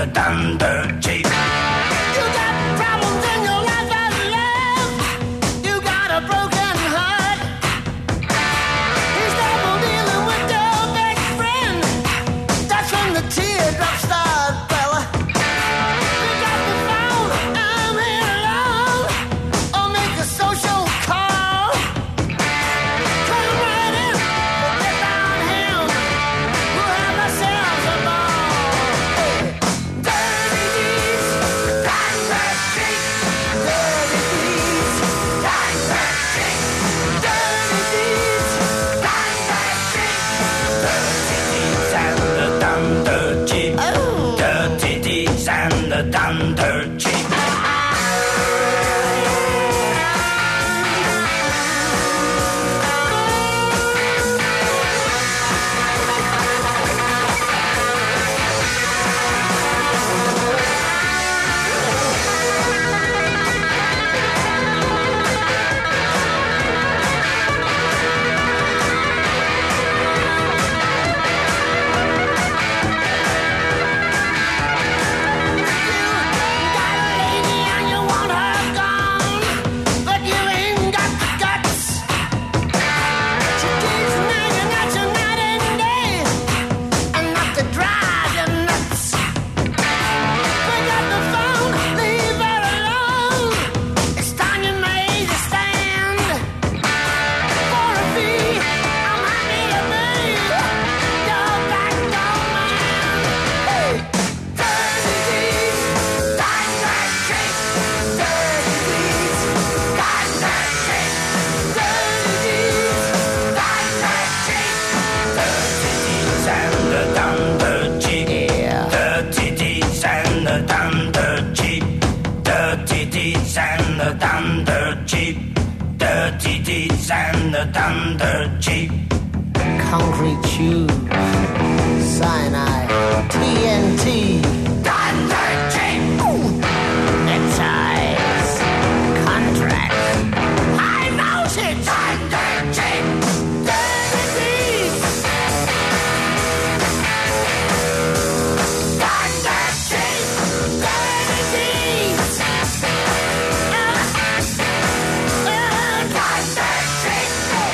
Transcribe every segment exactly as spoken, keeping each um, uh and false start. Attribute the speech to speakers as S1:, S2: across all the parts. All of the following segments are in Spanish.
S1: the thunder Jeep.
S2: Concrete tube, cyanide, T N T, thunder Jeep, neckties, contract, high voltage, thunder Jeep, dirty beats, thunder Jeep, dirty beats, uh, uh, thunder Jeep,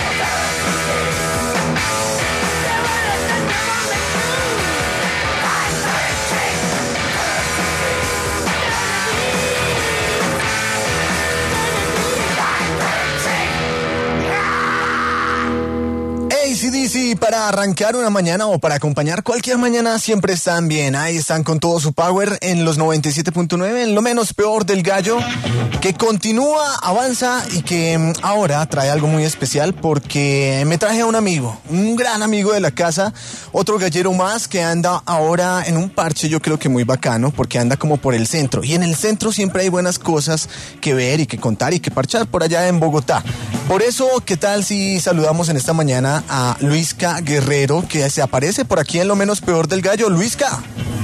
S3: A C D C para arrancar una mañana o para acompañar cualquier mañana siempre están bien. Ahí están con todo su power en los noventa y siete punto nueve, en lo menos peor del gallo, que continúa, avanza y que ahora trae algo muy especial porque me traje a un amigo, un gran amigo de la casa, otro gallero más que anda ahora en un parche, yo creo que muy bacano, porque anda como por el centro. Y en el centro siempre hay buenas cosas que ver y que contar y que parchar por allá en Bogotá. Por eso, ¿qué tal si saludamos en esta mañana a Luisca Guerrero, que se aparece por aquí en lo menos peor del gallo? Luisca.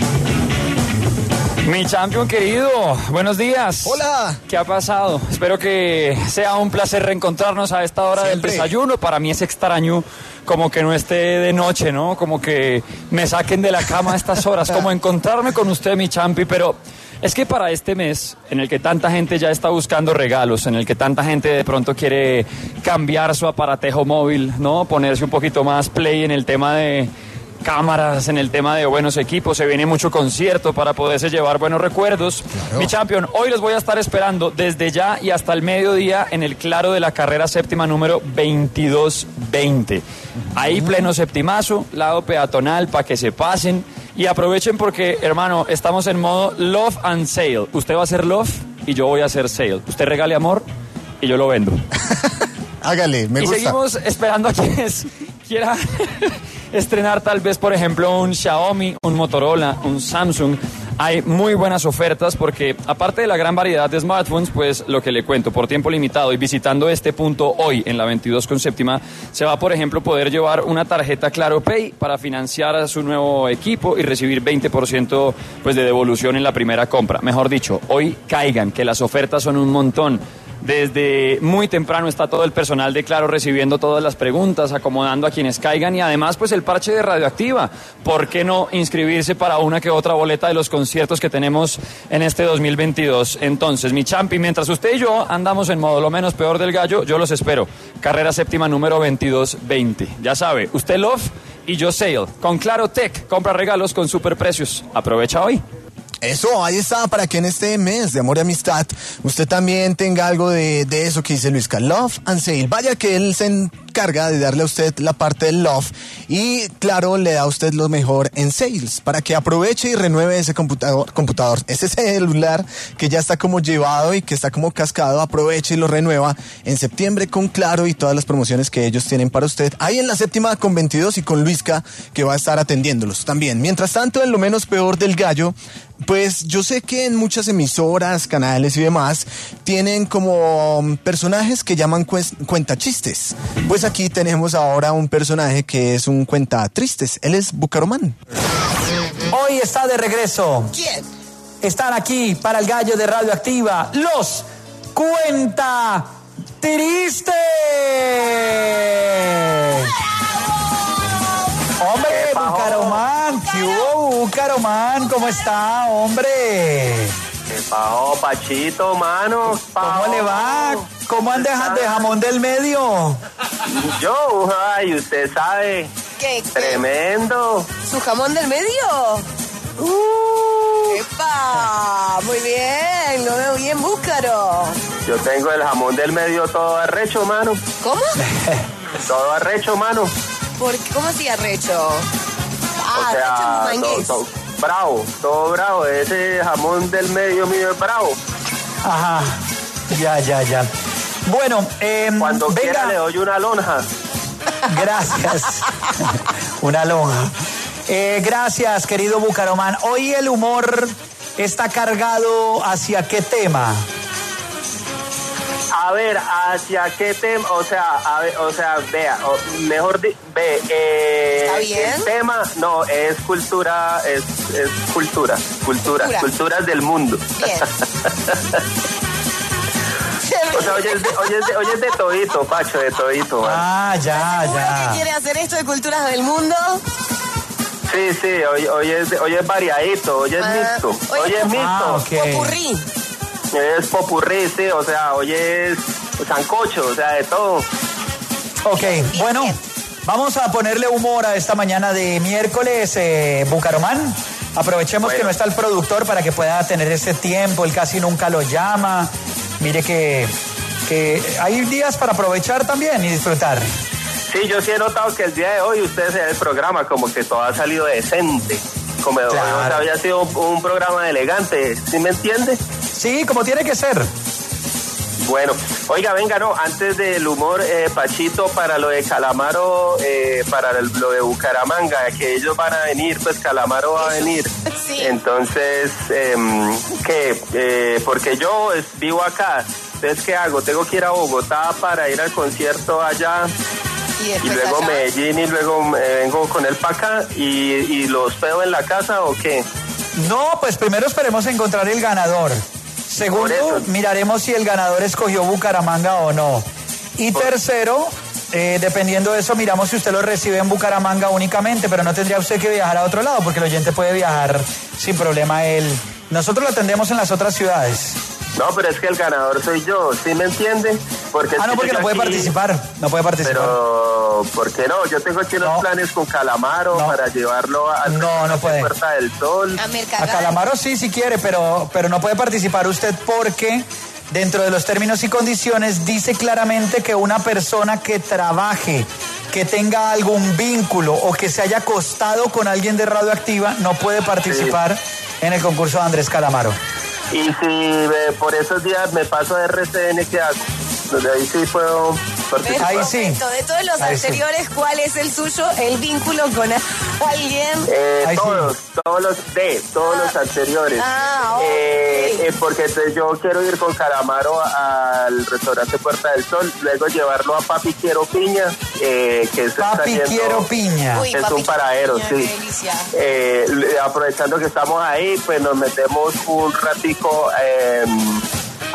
S4: Mi champion querido, buenos días.
S3: Hola.
S4: ¿Qué ha pasado? Espero que sea un placer reencontrarnos a esta hora Siempre. del desayuno. Para mí es extraño como que no esté de noche, ¿no? Como que me saquen de la cama a estas horas, como encontrarme con usted, mi champi, pero es que para este mes, en el que tanta gente ya está buscando regalos, en el que tanta gente de pronto quiere cambiar su aparatejo móvil, ¿no? Ponerse un poquito más play en el tema de cámaras, en el tema de buenos equipos, se viene mucho concierto para poderse llevar buenos recuerdos. Claro. Mi champion, hoy los voy a estar esperando desde ya y hasta el mediodía en el claro de la carrera séptima número veintidós veinte. Ahí pleno septimazo, lado peatonal, para que se pasen y aprovechen porque, hermano, estamos en modo love and sale. Usted va a hacer love y yo voy a hacer sale. Usted regale amor y yo lo vendo.
S3: Hágale, me
S4: y
S3: gusta.
S4: Y seguimos esperando a quienes quieran estrenar tal vez, por ejemplo, un Xiaomi, un Motorola, un Samsung. Hay muy buenas ofertas porque, aparte de la gran variedad de smartphones, pues lo que le cuento, por tiempo limitado y visitando este punto hoy en la veintidós con séptima, se va, por ejemplo, poder llevar una tarjeta Claro Pay para financiar a su nuevo equipo y recibir veinte por ciento pues, de devolución en la primera compra. Mejor dicho, hoy caigan, que las ofertas son un montón. Desde muy temprano está todo el personal de Claro recibiendo todas las preguntas, acomodando a quienes caigan y además pues el parche de Radioactiva. ¿Por qué no inscribirse para una que otra boleta de los conciertos que tenemos en este dos mil veintidós? Entonces, mi champi, mientras usted y yo andamos en modo lo menos peor del gallo, yo los espero. Carrera séptima número veintidós veinte. Ya sabe, usted Love y yo Sale. Con Claro Tech, compra regalos con superprecios. Aprovecha hoy.
S3: Eso, ahí está, para que en este mes de amor y amistad usted también tenga algo de, de eso que dice Luisca, Love and Sale. Vaya que él se encarga de darle a usted la parte del love y claro, le da a usted lo mejor en sales, para que aproveche y renueve ese computador, computador, ese celular que ya está como llevado y que está como cascado, aproveche y lo renueva en septiembre con Claro y todas las promociones que ellos tienen para usted. Ahí en la séptima con veintidós y con Luisca, que va a estar atendiéndolos también. Mientras tanto, en lo menos peor del gallo, pues yo sé que en muchas emisoras, canales y demás tienen como personajes que llaman cuentachistes. Pues aquí tenemos ahora un personaje que es un cuentatristes. Él es Bucaramán.
S1: Hoy está de regreso.
S2: ¿Quién?
S1: Están aquí para el gallo de Radioactiva, los cuentatristes. Hombre, Bucaramán, ¿qué hubo, Bucaramán? ¿Cómo está, hombre?
S5: ¿Qué pasó, Pachito, mano?
S1: ¿Cómo le va? ¿Cómo andas de jamón del medio?
S5: Yo, ay, usted sabe.
S2: ¿Qué?
S5: Tremendo.
S2: ¿Su jamón del medio?
S5: Uh,
S2: ¡Epa! Muy bien, lo veo bien, Búcaro.
S5: yo tengo el jamón del medio todo arrecho, mano.
S2: ¿Cómo?
S5: Todo arrecho, mano.
S2: ¿Por qué? ¿Cómo así arrecho? Ah,
S5: O sea,
S2: arrecho en
S5: todo,
S2: mangués.
S5: todo bravo, todo bravo. Ese jamón del medio mío es bravo.
S1: Ajá, ya, ya, ya. Bueno, eh,
S5: Cuando
S1: venga.
S5: quiera le doy una lonja.
S1: Gracias. Una lonja. Eh, gracias, querido Bucaramán. Hoy el humor está cargado hacia qué tema.
S5: A ver, ¿hacia qué tema? O sea, a ver, o sea, vea, o mejor di, ve, eh,
S2: ¿Está bien?
S5: el tema, no, es cultura, es, es cultura, cultura,
S2: Cultura.
S5: culturas del mundo.
S2: Bien.
S5: O sea, hoy es de, hoy es de, hoy es de todito, Pacho, de todito, man.
S1: Ah, ya,
S2: ¿Seguro que
S1: ya.
S2: quiere hacer esto de culturas del mundo?
S5: Sí, sí, hoy, hoy, es, de- hoy es variadito, hoy es
S2: Ah,
S5: mixto,
S2: hoy
S5: hoy
S2: es
S5: es mixto,
S1: Ah, ok.
S2: Popurrí.
S5: es popurrí, sí, o sea, hoy es sancocho, o sea, de todo.
S1: Ok, bueno, vamos a ponerle humor a esta mañana de miércoles, eh, Bucaramán. Aprovechemos
S5: Bueno.
S1: que no está el productor para que pueda tener ese tiempo, él casi nunca lo llama. Mire que, que hay días para aprovechar también y disfrutar.
S5: Sí, yo sí he notado que el día de hoy ustedes en el programa como que todo ha salido decente, como
S1: Claro.
S5: o sea, había sido un, un programa elegante, ¿sí me entiende?
S1: Sí, como tiene que ser.
S5: Bueno, oiga, venga, no, antes del humor, eh, Pachito, para lo de Calamaro, eh, para el- lo de Bucaramanga, que ellos van a venir, pues Calamaro va a venir.
S2: Sí.
S5: Entonces, em, ¿qué? Eh, porque yo es- vivo acá, entonces, ¿qué hago? Tengo que ir a Bogotá para ir al concierto allá.
S2: Y
S5: Y
S2: después
S5: luego
S2: allá.
S5: Medellín y luego eh, vengo con él para acá y, y los pego en la casa o qué.
S1: No, pues primero esperemos encontrar el ganador. Segundo,
S5: Por eso.
S1: miraremos si el ganador escogió Bucaramanga o no. Y
S5: Por-
S1: tercero, eh, dependiendo de eso, miramos si usted lo recibe en Bucaramanga únicamente, pero no tendría usted que viajar a otro lado, porque el oyente puede viajar sin problema él. Nosotros lo atendemos en las otras ciudades.
S5: No, pero es que el ganador soy yo, ¿sí me entiende? Porque es
S1: Ah,
S5: que
S1: no, porque
S5: yo
S1: no puede
S5: aquí-
S1: participar. No puede participar.
S5: Pero, ¿por qué no? Yo tengo aquí unos
S1: No.
S5: planes con Calamaro
S1: No.
S5: para llevarlo a
S1: No, no puede.
S5: Puerta del Sol.
S2: A
S1: A
S2: Mercader.
S1: Calamaro sí, si quiere, pero, pero no puede participar usted porque dentro de los términos y condiciones dice claramente que una persona que trabaje, que tenga algún vínculo o que se haya acostado con alguien de Radioactiva no puede participar en el concurso de Andrés Calamaro.
S5: Y si eh, por esos días me paso a R C N, ¿qué hago? Donde ahí sí puedo participar.
S1: Ahí sí.
S2: Momento, de todos los
S1: Ahí sí.
S2: anteriores, ¿cuál es el suyo? El vínculo con a- alguien.
S5: Eh,
S1: Ahí sí.
S5: todos, todos los de, todos los anteriores.
S2: Ah, ok.
S5: Eh, eh, porque entonces yo quiero ir con Calamaro al restaurante Puerta del Sol, luego llevarlo a Papi Quiero Piña, eh, que es
S1: Papi
S5: está yendo-
S1: Quiero Piña.
S2: Uy,
S5: es
S2: papi,
S5: un paradero,
S2: qué
S5: sí.
S2: delicia.
S5: Eh, le- aprovechando que estamos ahí, pues nos metemos un ratico eh,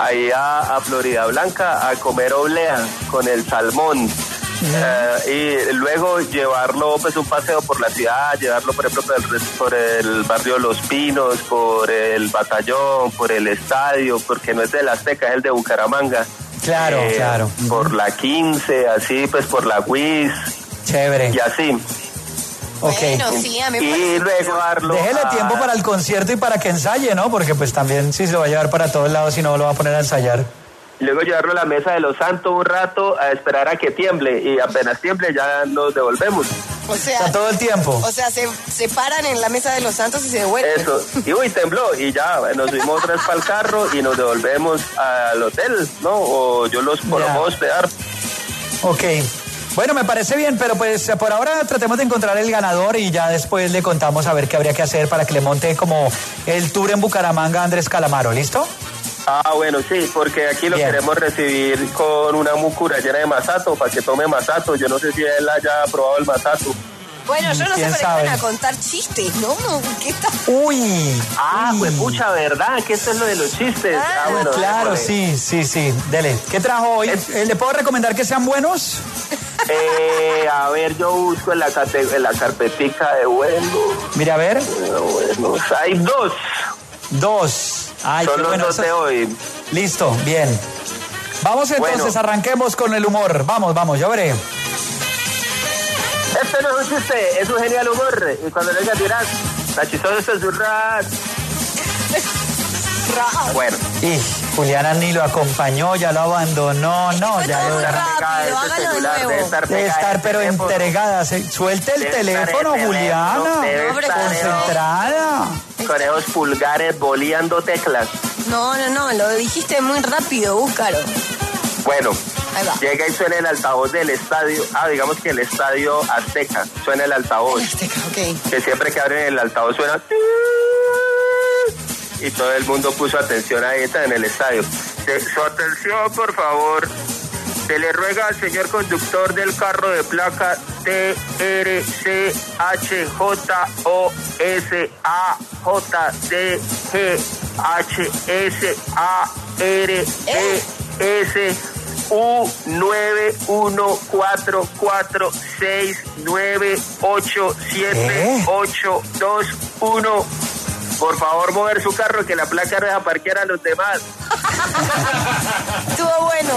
S5: ahí a, a Florida Blanca a comer oblea con el salmón. Uh, y luego llevarlo pues un paseo por la ciudad, llevarlo por ejemplo por el, por el barrio Los Pinos, por el Batallón, por el estadio, porque no es del Azteca, es el de Bucaramanga.
S1: Claro, eh, claro.
S5: Por la quince, así pues por la W I S.
S1: Chévere.
S5: Y así.
S1: Okay.
S6: Bueno, sí, a mí me
S5: y luego darlo.
S1: Déjele
S5: a...
S1: tiempo para el concierto y para que ensaye, ¿no? Porque pues también si se lo va a llevar para todos lados, si no lo va a poner a ensayar.
S5: Y luego llevarlo a la mesa de los santos un rato a esperar a que tiemble y apenas tiemble ya nos devolvemos.
S6: O sea,
S1: o sea todo el tiempo.
S6: O sea, se, se paran en la mesa de los santos y se devuelven.
S5: Eso, y uy, tembló y ya nos subimos otra vez para el carro y nos devolvemos al hotel, ¿no? O yo los puedo hospedar.
S1: Ok. Bueno, me parece bien, pero pues por ahora tratemos de encontrar el ganador y ya después le contamos a ver qué habría que hacer para que le monte como el tour en Bucaramanga a Andrés Calamaro, ¿listo?
S5: Ah, bueno, sí, porque aquí lo Bien. queremos recibir con una mucura llena de masato, para que tome masato. Yo no sé si él haya probado el masato.
S6: Bueno, yo no sé, pero van a contar chistes, ¿no? ¿Qué está?
S1: Uy.
S5: Ah,
S1: uy.
S5: pues mucha verdad, que esto es lo de los chistes.
S6: Ah,
S5: ah bueno,
S1: claro, sí, sí, sí. Dele. ¿Qué trajo hoy? Es... ¿Le puedo recomendar que sean buenos?
S5: Eh, a ver, yo busco en la, cate- en la carpetica de buenos.
S1: Mira, a ver.
S5: Buenos. Hay dos.
S1: Dos. Ay,
S5: Son los
S1: bueno,
S5: dos de hoy.
S1: Listo, bien. Vamos entonces, bueno. Arranquemos con el humor. Vamos, vamos, yo veré.
S5: Este no es un chiste, es un genial humor. Y cuando le digas dirás, la chistosa es un rat. Bueno.
S1: Y Juliana ni lo acompañó, ya lo abandonó. No, ya lo
S5: Debe estar,
S1: debe estar pero entregada. Suelte el teléfono, Juliana. Concentrada.
S5: Con esos pulgares boleando teclas.
S6: No, no, no, lo dijiste muy rápido, búscalo.
S5: Bueno, llega y suena el altavoz del estadio. Ah, digamos que el estadio Azteca. Suena el altavoz.
S6: Azteca, ok.
S5: Que siempre que abren el altavoz suena... Y todo el mundo puso atención ahí en el estadio. Su atención, por favor. Se le ruega al señor conductor del carro de placa T R C H J O S A J D G H S A R E S U nueve uno cuatro cuatro seis nueve ocho siete ocho dos uno. Por favor, mover su carro, que la placa deja parquear a los demás.
S6: Estuvo bueno.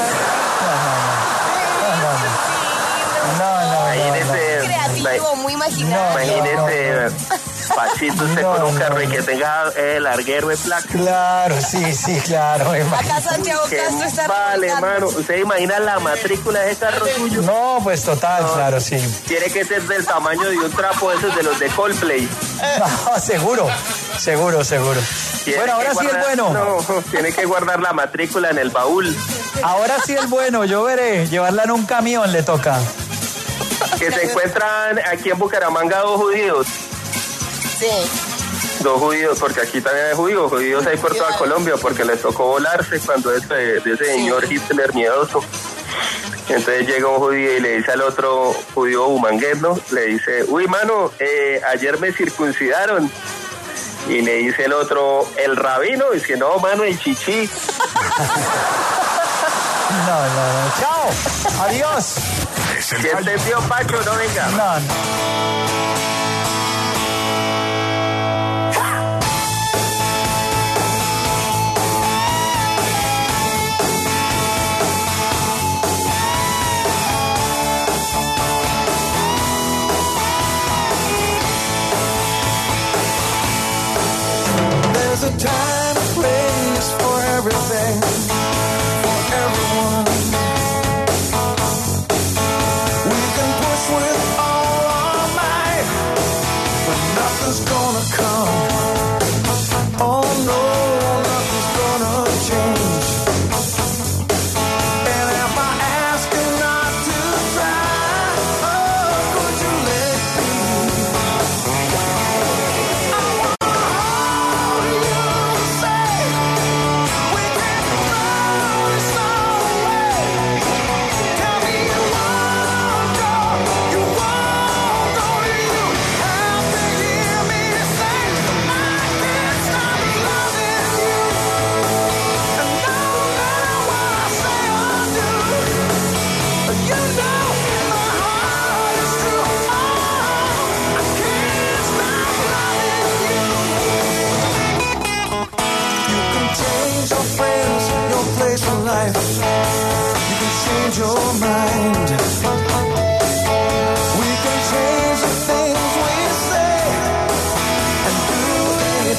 S1: No, no, no.
S5: Imagínese.
S6: Muy creativo, muy imaginario.
S5: Imagínese, Pachito, usted
S1: no,
S5: con un carro
S1: no,
S5: y que tenga el larguero de placa.
S1: Claro, sí, sí, claro.
S6: Acá Santiago Castro está
S5: vale,
S6: recordando.
S5: mano. ¿Usted imagina la matrícula de ese carro suyo?
S1: No, pues total, no. Claro, sí.
S5: Tiene que ser del tamaño de un trapo esos de los de Coldplay.
S1: No, seguro, seguro, seguro. Bueno, ahora
S5: guardar,
S1: sí el bueno.
S5: No, tiene que guardar la matrícula en el baúl.
S1: Ahora sí el bueno, yo veré. Llevarla en un camión le toca.
S5: Que se encuentran aquí en Bucaramanga dos judíos.
S6: Sí.
S5: Dos judíos, porque aquí también hay judíos, judíos hay por toda Colombia, porque les tocó volarse cuando ese, de ese señor Hitler miedoso. Entonces llega un judío y le dice al otro judío bumanguero, le dice, uy, mano, eh, ayer me circuncidaron. Y le dice el otro, el rabino, y dice, no, mano, el chichi.
S1: No, no, no. Chao. Adiós.
S5: Si entendió, Pacho, no venga.
S1: No, no.
S2: There's a time and place for everything, for everyone. We can push with all our might, but nothing's gonna come. Oh no, nothing's gonna change. And if I ask you not to try, oh, could you let me?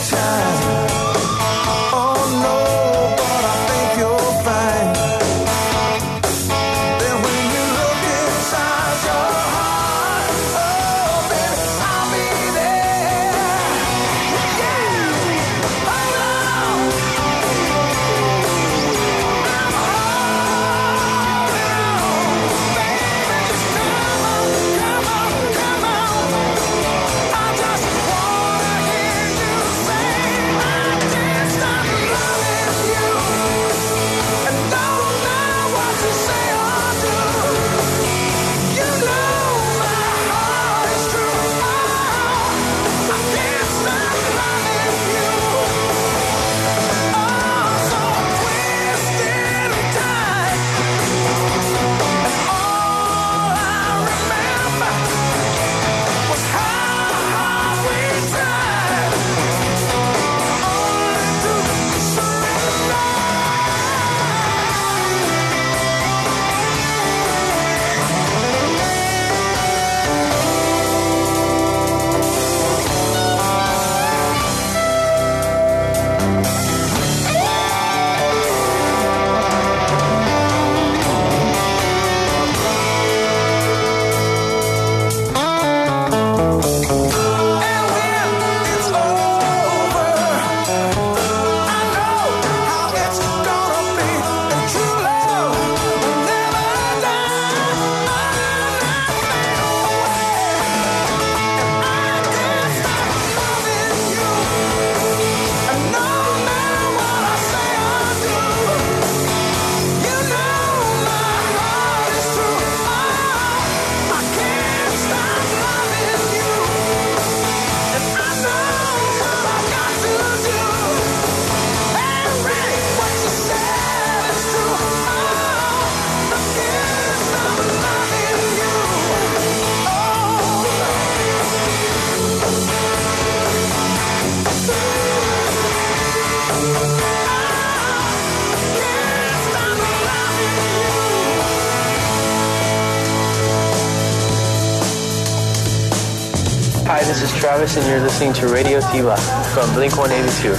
S7: Hi, this is Travis, and you're listening to Radio Tiba from Blink one eighty-two.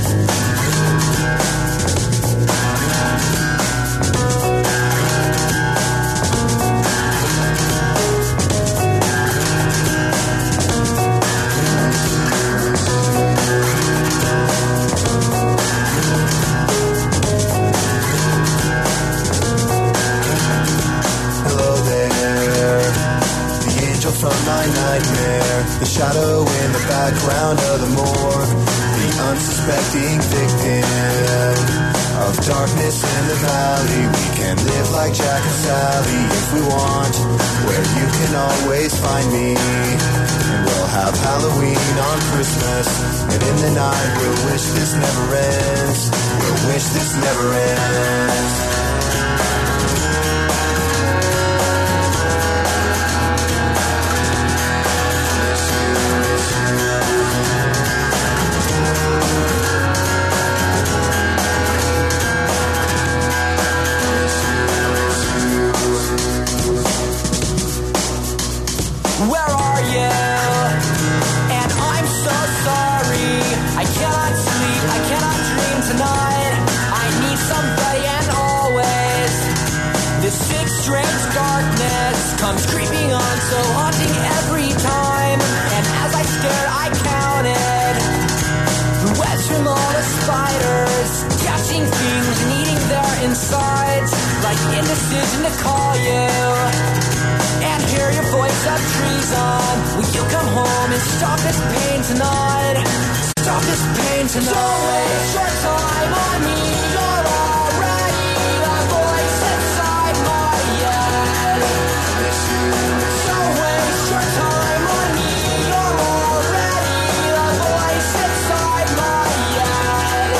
S2: The shadow in the background of the morgue, the unsuspecting victim of darkness in the valley. We can live like Jack and Sally if we want, where you can always find me. And we'll have Halloween on Christmas, and in the night we'll wish this never ends. We'll wish this never ends.
S8: Comes creeping on, so haunting every time. And as I stared, I counted the webs from all the spiders, catching things and eating their insides, like indecision to call you and hear your voice of treason. Will you come home and stop this pain tonight? Stop this pain tonight. Don't waste your time on me. You're already the voice inside my head. Don't waste your time on me. You're already the voice inside my head.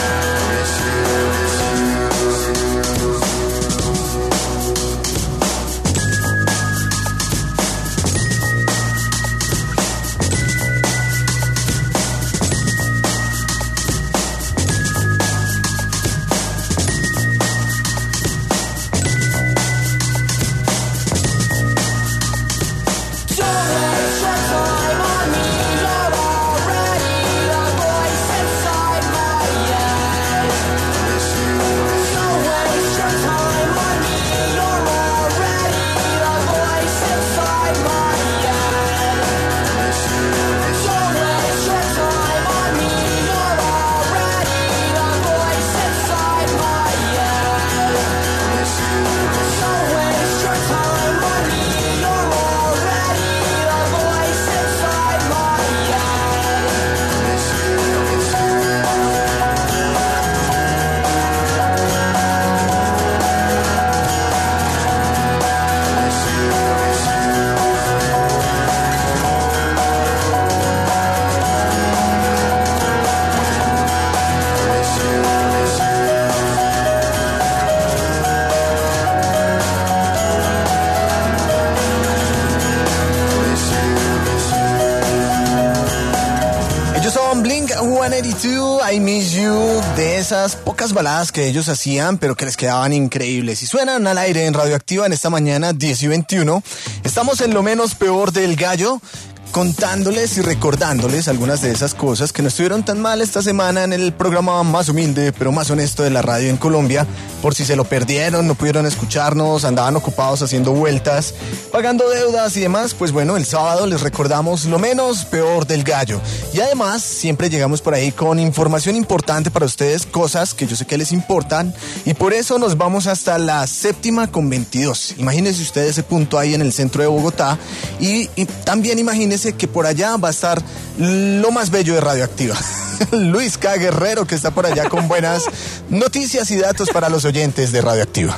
S3: Blink ciento ochenta y dos, I Miss You, de esas pocas baladas que ellos hacían, pero que les quedaban increíbles. Y suenan al aire en Radioactiva en esta mañana, diez y veintiuno. Estamos en lo menos peor del gallo, contándoles y recordándoles algunas de esas cosas que no estuvieron tan mal esta semana en el programa más humilde pero más honesto de la radio en Colombia. Por si se lo perdieron, no pudieron escucharnos, andaban ocupados haciendo vueltas, pagando deudas y demás, pues bueno, el sábado les recordamos lo menos peor del gallo. Y además siempre llegamos por ahí con información importante para ustedes, cosas que yo sé que les importan, y por eso nos vamos hasta la séptima con veintidós. Imagínense ustedes ese punto ahí en el centro de Bogotá, y, y también imagínense que por allá va a estar lo más bello de Radioactiva. Luis K. Guerrero, que está por allá con buenas noticias y datos para los oyentes de Radioactiva.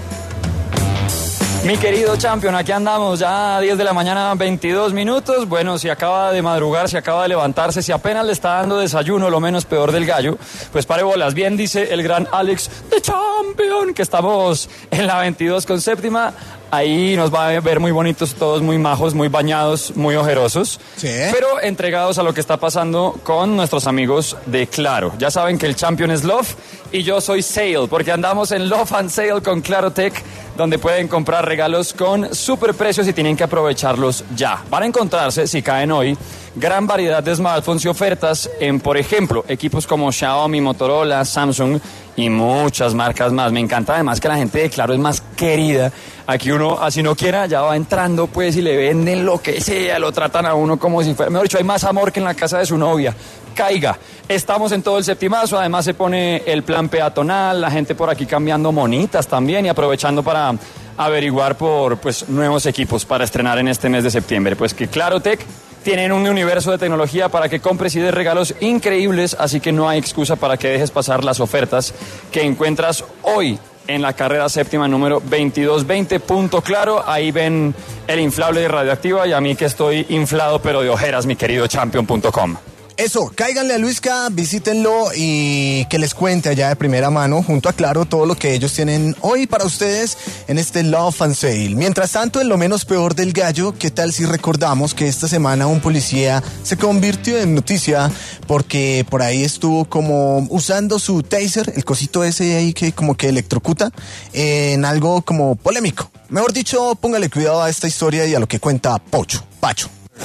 S4: Mi querido champion, aquí andamos ya a diez de la mañana, veintidós minutos. Bueno, si acaba de madrugar, si acaba de levantarse, si apenas le está dando desayuno, lo menos peor del gallo, pues pare bolas. Bien dice el gran Alex de Champion, que estamos en la veintidós con séptima. Ahí nos va a ver muy bonitos, todos muy majos, muy bañados, muy ojerosos, sí, pero entregados a lo que está pasando con nuestros amigos de Claro. Ya saben que el champion es Love y yo soy Sale, porque andamos en Love and Sale con Clarotech, donde pueden comprar regalos con super precios y tienen que aprovecharlos ya. Van a encontrarse, si caen hoy, gran variedad de smartphones y ofertas en, por ejemplo, equipos como Xiaomi, Motorola, Samsung y muchas marcas más. Me encanta además que la gente de Claro es más querida. Aquí uno, así no quiera, ya va entrando pues y le venden lo que sea, lo tratan a uno como si fuera, mejor dicho, hay más amor que en la casa de su novia. Caiga, estamos en todo el septimazo, además se pone el plan peatonal, la gente por aquí cambiando monitas también y aprovechando para averiguar por pues nuevos equipos para estrenar en este mes de septiembre. Pues que Clarotech tienen un universo de tecnología para que compres y des regalos increíbles, así que no hay excusa para que dejes pasar las ofertas que encuentras hoy en la carrera séptima número veintidós veinte. Punto Claro, ahí ven el inflable de Radioactiva y a mí que estoy inflado pero de ojeras, mi querido champion punto com.
S3: Eso, cáiganle a Luisca, visítenlo y que les cuente allá de primera mano, junto a Claro, todo lo que ellos tienen hoy para ustedes en este Love and Sale. Mientras tanto, en lo menos peor del gallo, ¿qué tal si recordamos que esta semana un policía se convirtió en noticia porque por ahí estuvo como usando su taser, el cosito ese ahí que como que electrocuta, en algo como polémico? Mejor dicho, póngale cuidado a esta historia y a lo que cuenta Pocho, Pacho.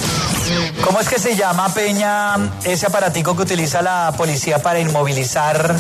S1: ¿Cómo es que se llama, Peña, ese aparatico que utiliza la policía para inmovilizar?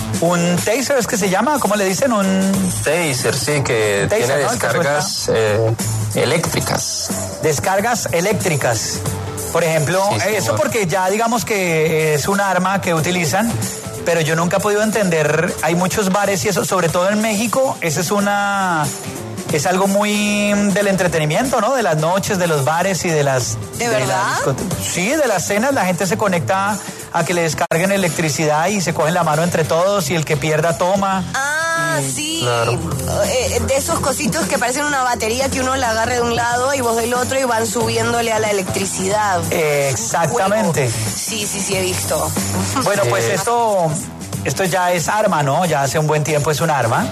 S1: ¿Un taser es que se llama? ¿Cómo le dicen? Un
S9: taser, sí, que taser, tiene, ¿no?, descargas eh, eléctricas.
S1: Descargas eléctricas. Por ejemplo, sí, sí, eso porque ya digamos que es un arma que utilizan, pero yo nunca he podido entender, hay muchos bares y eso, sobre todo en México, esa es una... Es algo muy del entretenimiento, ¿no? De las noches, de los bares y de las...
S6: ¿De, de verdad?
S1: La sí, de las cenas. La gente se conecta a que le descarguen electricidad y se cogen la mano entre todos y el que pierda toma.
S6: Ah,
S1: y,
S6: sí.
S9: Claro.
S6: Eh, de esos cositos que parecen una batería que uno la agarre de un lado y vos del otro y van subiéndole a la electricidad.
S1: Eh, exactamente.
S6: Bueno, sí, sí, sí, he visto.
S1: Bueno, pues esto, esto ya es arma, ¿no? Ya hace un buen tiempo es un arma.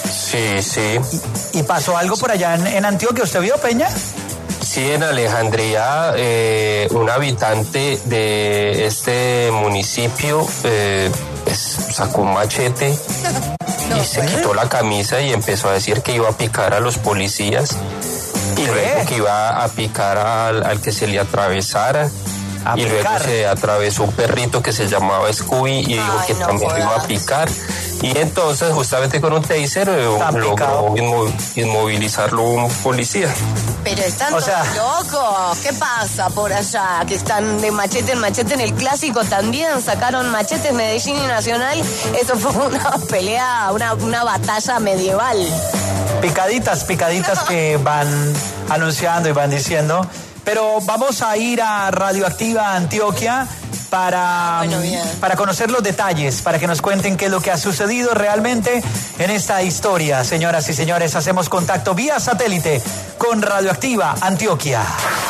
S9: Sí, sí.
S1: ¿Y, y pasó algo por allá en, en Antioquia? ¿Usted vio, Peña?
S9: Sí, en Alejandría, eh, un habitante de este municipio eh, pues, sacó un machete no, y se quitó la camisa y empezó a decir que iba a picar a los policías y luego que iba a picar al, al que se le atravesara. A y picar. Luego se atravesó un perrito que se llamaba Scooby y dijo Ay, que no también iba a picar. Y entonces, justamente con un taser, logró inmo- inmovilizarlo un policía.
S6: Pero están o todos sea... locos. ¿Qué pasa por allá? Que están de machete en machete. En el clásico también sacaron machetes Medellín y Nacional. Eso fue una pelea, una, una batalla medieval.
S1: Picaditas, picaditas que van anunciando y van diciendo. Pero vamos a ir a Radioactiva Antioquia para, bueno, para conocer los detalles, para que nos cuenten qué es lo que ha sucedido realmente en esta historia. Señoras y señores, hacemos contacto vía satélite con Radioactiva Antioquia.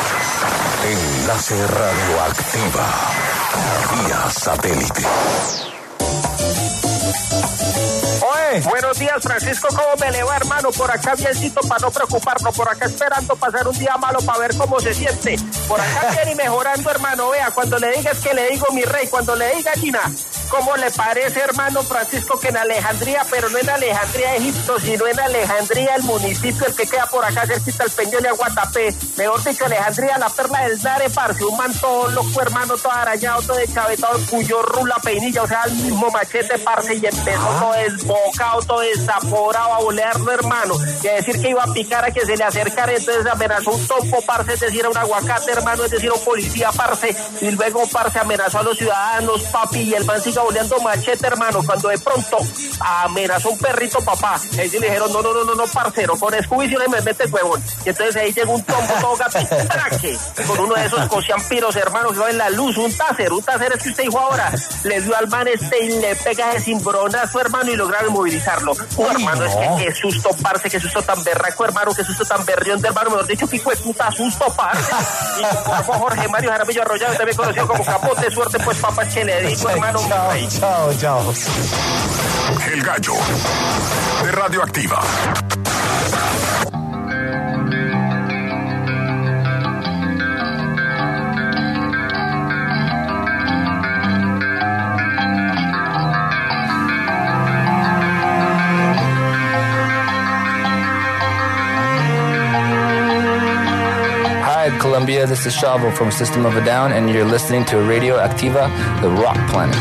S10: Enlace Radioactiva vía satélite.
S1: Oye, Cuénteme.
S5: Buenos días, Francisco, ¿cómo me le va, hermano? Por acá biencito para no preocuparnos, por acá esperando pasar un día malo para ver cómo se siente. Por acá bien y mejorando, hermano. Vea, cuando le digas que le digo mi rey, cuando le diga Gina, ¿cómo le parece, hermano Francisco, que en Alejandría, pero no en Alejandría, Egipto, sino en Alejandría, el municipio, el que queda por acá cerquita al Peñón de Aguatapé? Mejor dicho, Alejandría, la perla del Dare, parce, un man todo loco, hermano, todo arañado, todo deschavetado, cuyo rula peinilla, o sea, el mismo machete, parce, y empezó todo desbocado, todo desaporado a bolearlo, hermano, y a decir que iba a picar a que se le acercara, entonces amenazó un topo, parce, es decir, a un aguacate, hermano, es decir, a un policía, parce, y luego, parce, amenazó a los ciudadanos, papi, y el man sigue boleando machete, hermano, cuando de pronto amenazó a un perrito, papá, y ahí sí le dijeron, no, no, no, no, no, parcero, con Scooby si le me mete huevón, y entonces ahí llegó un tombo todo gato, traque, con uno de esos cociampiros, hermano, que va en la luz, un taser, un taser es que usted dijo ahora, le dio al man este y le pega ese cimbronazo, hermano, y lograron movilizarlo. Oh, hermano, no. Es que qué susto, parce, qué susto tan berraco, hermano, qué susto tan berrión de hermano, mejor dicho, pico de puta susto, parce. Y como Jorge Mario Jaramillo Arroyado, también conocido como Capote, suerte, pues, papá, es que le digo, hermano.
S1: Chao, chao, chao.
S10: El Gallo de Radioactiva.
S7: Colombia, this is Shavo from System of a Down, and you're listening to Radio Activa, the Rock Planet.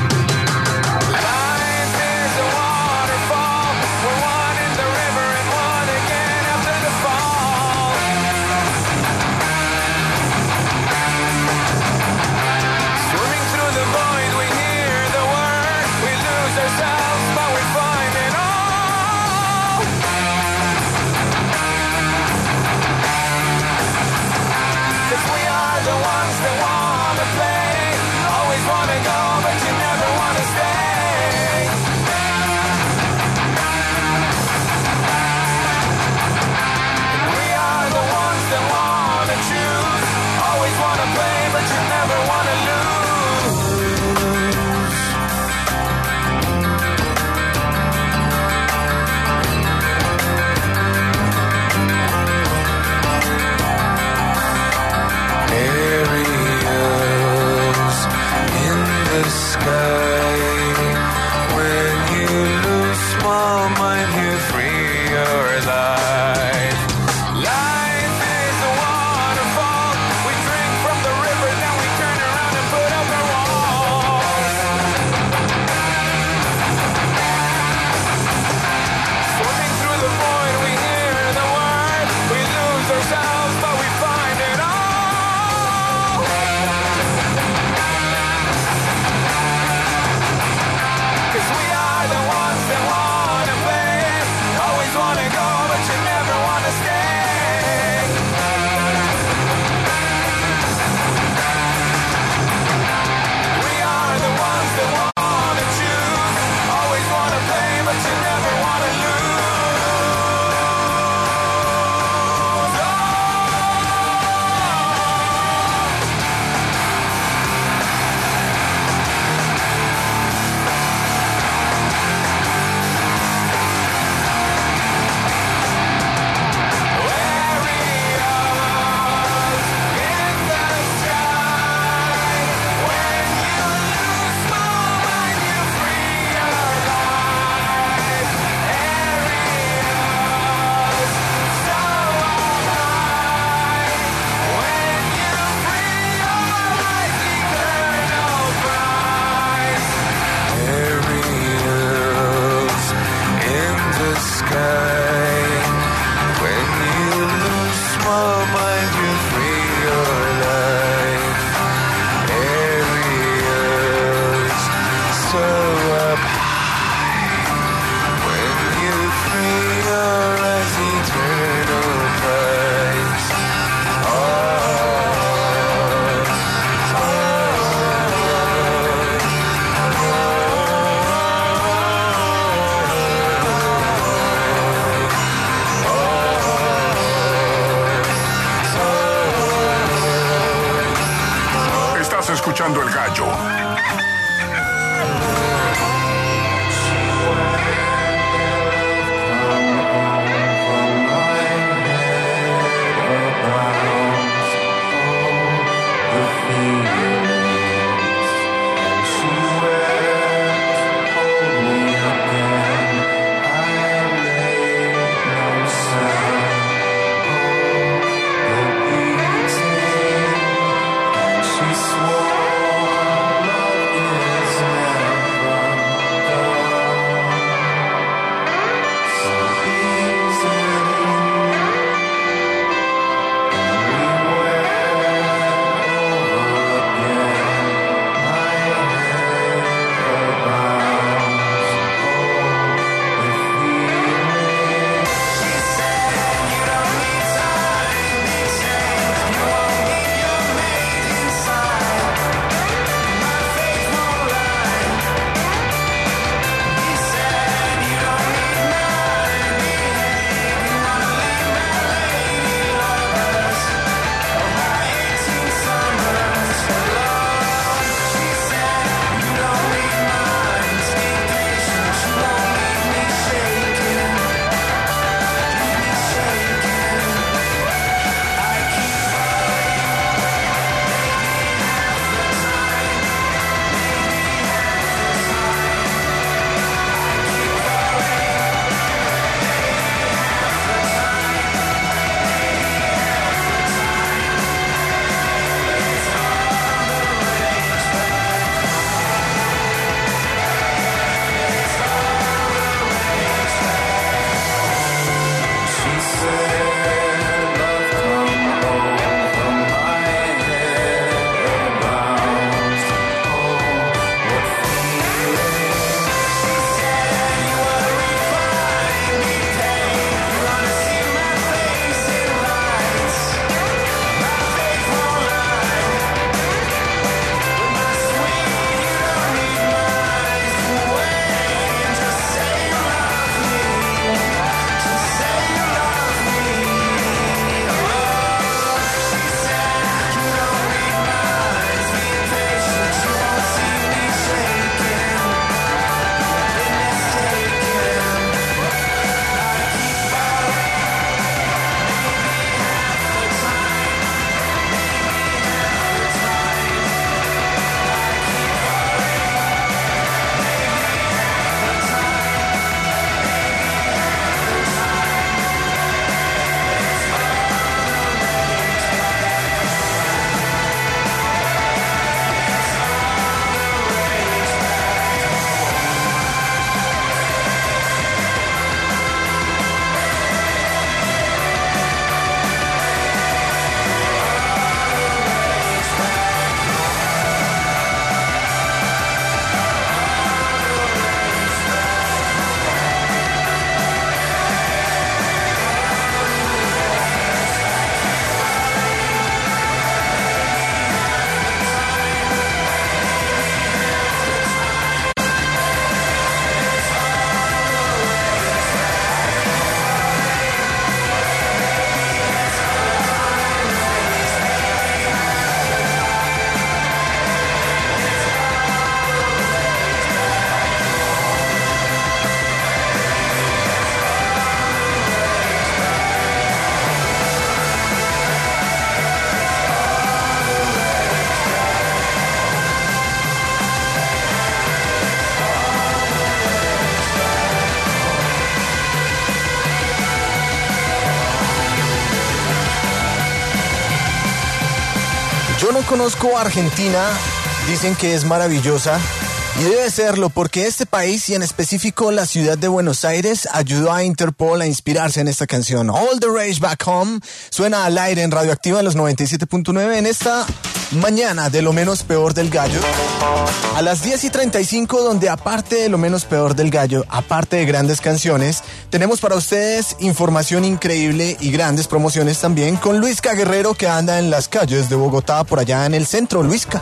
S3: no conozco Argentina, dicen que es maravillosa. Y debe serlo porque este país y en específico la ciudad de Buenos Aires ayudó a Interpol a inspirarse en esta canción. All the Rage Back Home suena al aire en Radioactiva en los noventa y siete punto nueve en esta mañana de Lo Menos Peor del Gallo. A las diez y treinta y cinco, donde aparte de Lo Menos Peor del Gallo, aparte de grandes canciones, tenemos para ustedes información increíble y grandes promociones también con Luisca Guerrero, que anda en las calles de Bogotá, por allá en el centro. Luisca.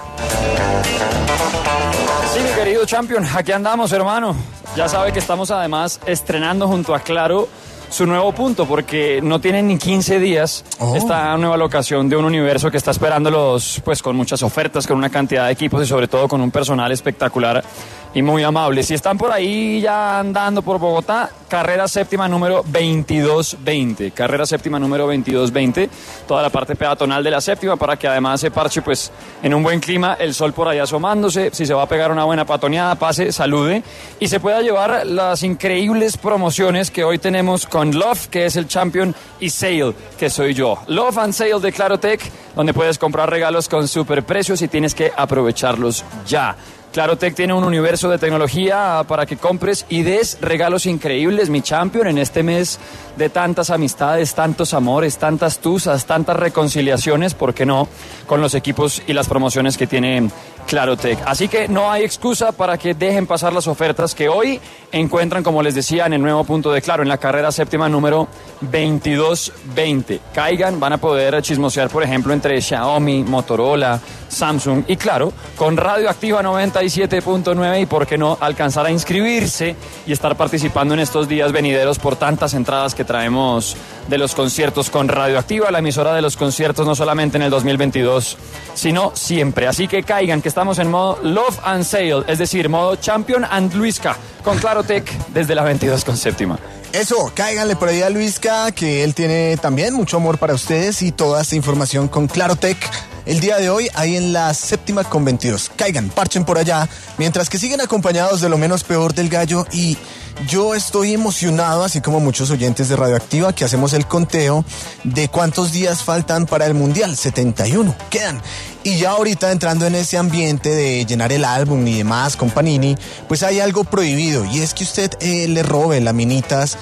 S4: Sí, mi querido Champion, aquí andamos, hermano. Ya sabe que estamos además estrenando junto a Claro su nuevo punto, porque no tienen ni quince días oh. esta nueva locación de un universo que está esperándolos pues con muchas ofertas, con una cantidad de equipos y sobre todo con un personal espectacular y muy amable. Si están por ahí ya andando por Bogotá, carrera séptima número veintidós veinte. Carrera séptima número veintidós veinte. Toda la parte peatonal de la séptima para que además se parche pues en un buen clima, el sol por ahí asomándose. Si se va a pegar una buena patoneada, pase, salude y se pueda llevar las increíbles promociones que hoy tenemos con Love, que es el Champion, y Sale, que soy yo. Love and Sale de Clarotech, donde puedes comprar regalos con super precios y tienes que aprovecharlos ya. Clarotech tiene un universo de tecnología para que compres y des regalos increíbles, mi Champion, en este mes de tantas amistades, tantos amores, tantas tusas, tantas reconciliaciones, ¿por qué no?, con los equipos y las promociones que tiene Clarotech. Así que no hay excusa para que dejen pasar las ofertas que hoy encuentran, como les decía, en el nuevo punto de Claro, en la carrera séptima número veintidós veinte. Caigan, van a poder chismosear, por ejemplo, entre Xiaomi, Motorola, Samsung y Claro, con Radioactiva noventa y siete punto nueve y por qué no alcanzar a inscribirse y estar participando en estos días venideros por tantas entradas que traemos de los conciertos con Radioactiva, la emisora de los conciertos no solamente en el dos mil veintidós, sino siempre. Así que caigan, que estamos en modo Love and Sale, es decir, modo Champion and Luisca, con Clarotech desde la veintidós con séptima.
S3: Eso, cáiganle por ahí a Luisca, que él tiene también mucho amor para ustedes y toda esta información con Clarotech el día de hoy ahí en la séptima con veintidós. Caigan, parchen por allá, mientras que siguen acompañados de Lo Menos Peor del Gallo. Y yo estoy emocionado, así como muchos oyentes de Radioactiva, que hacemos el conteo de cuántos días faltan para el Mundial. setenta y uno quedan. Y ya ahorita entrando en ese ambiente de llenar el álbum y demás con Panini, pues hay algo prohibido, y es que usted eh, le robe laminitas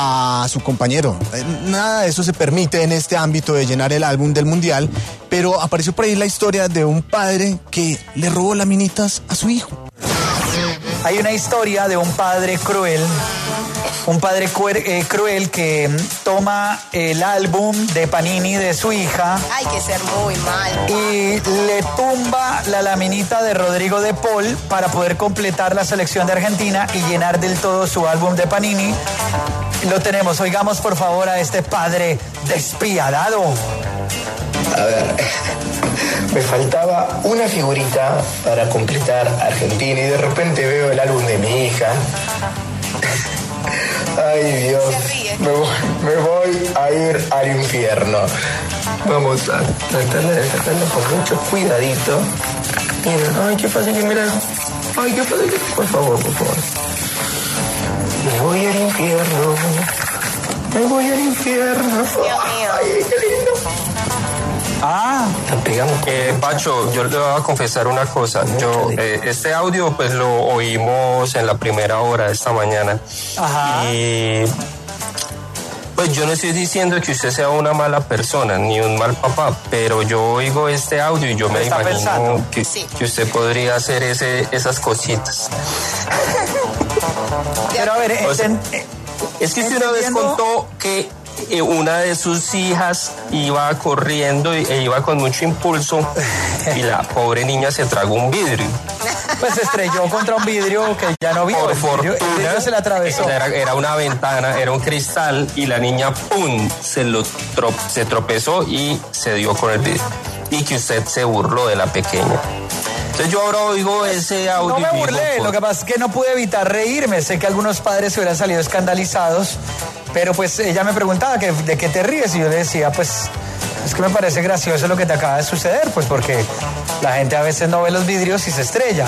S3: a su compañero. Eh, nada de eso se permite en este ámbito de llenar el álbum del Mundial, pero apareció por ahí la historia de un padre que le robó laminitas a su hijo.
S1: Hay una historia de un padre cruel, un padre cuer, eh, cruel que toma el álbum de Panini de su hija.
S6: Hay que ser muy mal.
S1: Y le tumba la laminita de Rodrigo de Paul para poder completar la selección de Argentina y llenar del todo su álbum de Panini. Lo tenemos, oigamos por favor a este padre despiadado.
S11: A ver, me faltaba una figurita para completar Argentina y de repente veo el álbum de mi hija. Ay, Dios, me voy, me voy a ir al infierno. Vamos a tratarla de sacarlo con mucho cuidadito. Miren, ay, qué fácil que mirar. Ay, qué fácil que... Por favor, por favor. Me voy al infierno. Me voy al infierno. Ay, qué lindo.
S1: Ah,
S9: eh, Pacho, yo le voy a confesar una cosa. Yo eh, este audio pues lo oímos en la primera hora de esta mañana.
S1: Ajá.
S9: Y pues yo no estoy diciendo que usted sea una mala persona ni un mal papá, pero yo oigo este audio y yo me imagino que, sí. que usted podría hacer ese, esas cositas.
S1: Pero a ver,
S9: o sea, es que usted una vez contó que una de sus hijas iba corriendo e iba con mucho impulso y la pobre niña se tragó un vidrio.
S1: Pues se estrelló contra un vidrio que ya no vio.
S9: Por
S1: el
S9: fortuna,
S1: vidrio, el vidrio se le atravesó.
S9: Era, era una ventana, era un cristal y la niña ¡pum! Se, lo tro, se tropezó y se dio con el vidrio. Y que usted se burló de la pequeña. Entonces yo ahora oigo ese audio.
S1: No me burlé, digo, lo que pasa es que no pude evitar reírme. Sé que algunos padres se hubieran salido escandalizados, pero pues ella me preguntaba que, de qué te ríes y yo le decía, pues es que me parece gracioso lo que te acaba de suceder, pues porque la gente a veces no ve los vidrios y se estrella.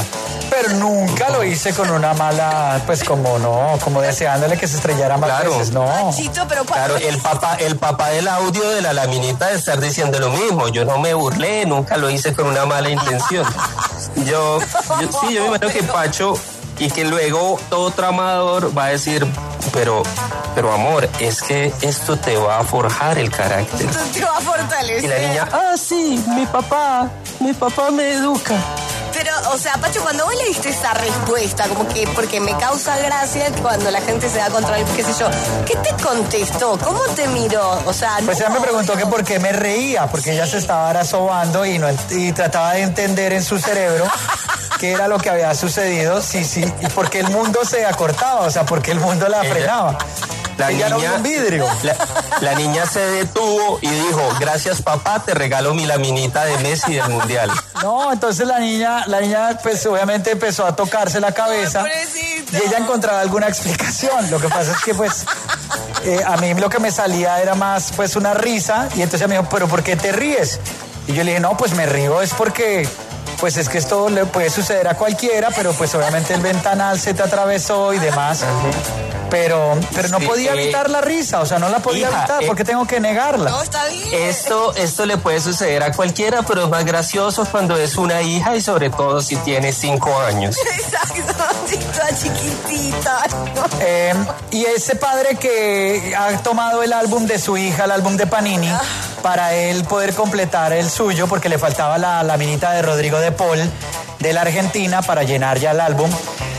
S1: Pero nunca lo hice con una mala, pues como no, como deseándole que se estrellara más
S9: Claro.
S1: veces, no.
S6: Machito, pero
S9: Claro, el papá, el papá del audio de la laminita de estar diciendo lo mismo. Yo no me burlé, nunca lo hice con una mala intención. Yo, yo sí, yo me imagino que Pacho, y que luego todo tramador va a decir, pero, pero amor, es que esto te va a forjar el carácter.
S6: esto te va a fortalecer.
S9: Y la niña, ah, sí, mi papá, mi papá me educa.
S6: Pero, o sea, Pacho, cuando vos le diste esa respuesta, como que, porque me causa gracia cuando la gente se da contra él, qué sé yo, ¿qué te contestó? ¿Cómo te miró? O sea,
S1: Pues
S6: no,
S1: ella me preguntó que
S6: no.
S1: por qué me reía, porque ella se estaba ahora sobando y, no, ent- y trataba de entender en su cerebro qué era lo que había sucedido, sí, sí, y por qué el mundo se acortaba, o sea, por qué el mundo la
S9: Ella-
S1: frenaba.
S9: La
S1: Ella no vio
S9: niña,
S1: un vidrio.
S9: la, la niña se detuvo y dijo, gracias papá, te regalo mi laminita de Messi del Mundial.
S1: No, entonces la niña, la niña pues obviamente empezó a tocarse la cabeza
S6: Pobrecita.
S1: y ella encontraba alguna explicación. Lo que pasa es que pues eh, a mí lo que me salía era más pues una risa y entonces ella me dijo, pero ¿por qué te ríes? Y yo le dije, no, pues me río es porque pues es que esto le puede suceder a cualquiera, pero pues obviamente el ventanal se te atravesó y demás. Pero, pero no
S9: Sí,
S1: podía
S9: eh,
S1: evitar la risa, o sea, no la podía
S9: hija,
S1: evitar,
S9: eh,
S1: ¿por qué tengo que negarla?
S6: No, está bien.
S9: Esto, esto le puede suceder a cualquiera, pero es más gracioso cuando es una hija y sobre todo si tiene cinco años.
S6: Exacto, está chiquitita.
S1: Eh, y ese padre que ha tomado el álbum de su hija, el álbum de Panini, para él poder completar el suyo, porque le faltaba la laminita de Rodrigo de Paul de la Argentina para llenar ya el álbum.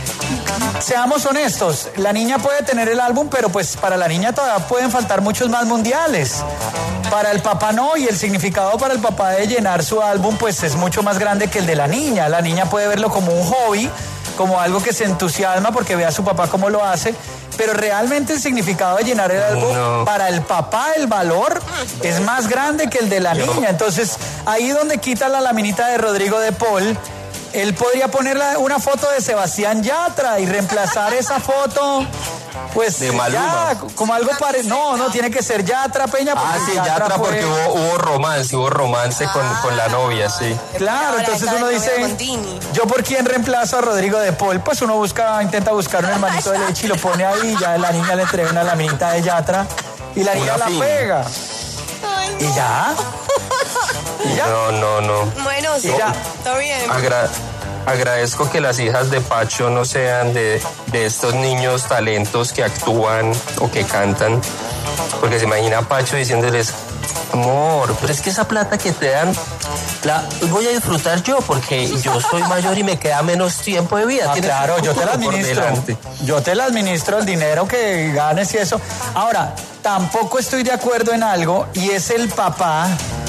S1: Seamos honestos, la niña puede tener el álbum, pero pues para la niña todavía pueden faltar muchos más mundiales. Para el papá no, y el significado para el papá de llenar su álbum pues es mucho más grande que el de la niña. La niña puede verlo como un hobby, como algo que se entusiasma porque ve a su papá cómo lo hace, pero realmente el significado de llenar el álbum,
S9: No.
S1: para el papá el valor es más grande que el de la
S9: Yo-
S1: niña. Entonces, ahí donde quita la laminita de Rodrigo de Paul, él podría poner la- una foto de Sebastián Yatra y reemplazar esa foto, pues
S9: De Maluma.
S1: ya, como algo pare... No, no, tiene que ser Yatra Peña.
S9: Ah, sí,
S1: Yatra
S9: Yatra,
S1: fue-
S9: porque hubo, hubo romance, hubo romance con, con la novia, sí.
S1: Claro,
S6: Ahora
S1: entonces
S6: está
S1: uno
S6: de novia
S1: dice,
S6: con Tini.
S1: ¿yo por quién reemplazo a Rodrigo de Paul? Pues uno busca, intenta buscar un hermanito de leche y lo pone ahí, ya la niña le entrega una laminita de Yatra y la niña
S9: Una
S1: la
S9: fin.
S1: pega.
S6: Ay,
S1: ¿Y ya? ¿Y ya?
S9: No, no, no.
S6: Bueno, sí,
S1: Y ya.
S6: está bien.
S9: Agra- agradezco que las hijas de Pacho no sean de, de estos niños talentos que actúan o que cantan, porque se imagina a Pacho diciéndoles, amor, pero es que esa plata que te dan la voy a disfrutar yo porque yo soy mayor y me queda menos tiempo de vida.
S1: Ah,
S9: Tienes
S1: claro,
S9: un
S1: yo te la
S9: futuro por
S1: administro.
S9: delante.
S1: Yo te la administro el dinero que ganes y eso. Ahora, tampoco estoy de acuerdo en algo y es el papá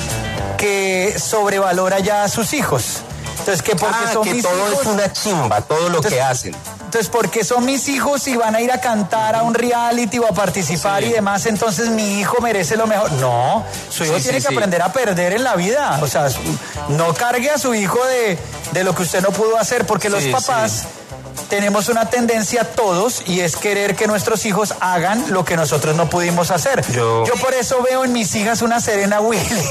S1: que sobrevalora ya a sus hijos. Entonces, que porque
S9: Ah,
S1: son
S9: que
S1: mis
S9: todo
S1: hijos.
S9: es una chimba, todo lo
S1: Entonces-
S9: que hacen.
S1: Entonces, porque son mis hijos y van a ir a cantar a un reality o a participar
S9: Sí.
S1: y demás, entonces mi hijo merece lo mejor. No, su hijo
S9: Sí,
S1: tiene
S9: sí,
S1: que
S9: sí.
S1: aprender a perder en la vida. O sea, su- no cargue a su hijo de, de lo que usted no pudo hacer, porque los
S9: Sí,
S1: papás tenemos una tendencia todos y es querer que nuestros hijos hagan lo que nosotros no pudimos hacer.
S9: Yo-
S1: por eso veo en mis hijas una Serena Williams.